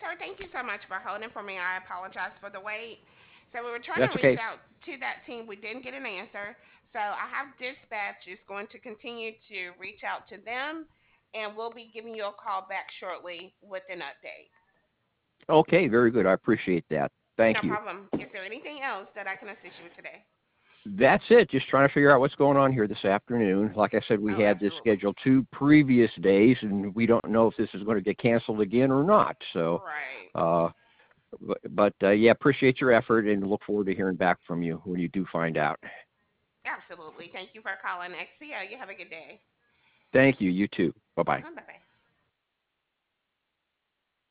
sir. Thank you so much for holding for me. I apologize for the wait. So we were trying to That's reach okay. out to that team. We didn't get an answer. So I have dispatch is going to continue to reach out to them, and we'll be giving you a call back shortly with an update. Okay, very good. I appreciate that. No Thank you. problem. Is there anything else that I can assist you with today? That's it. Just trying to figure out what's going on here this afternoon. Like I said, we Oh, had this absolutely. scheduled 2 previous days, and we don't know if this is going to get canceled again or not. So, Right. uh, but yeah, appreciate your effort and look forward to hearing back from you when you do find out. Absolutely. Thank you for calling XCO. You have a good day. Thank you. You too. Bye bye. Bye bye.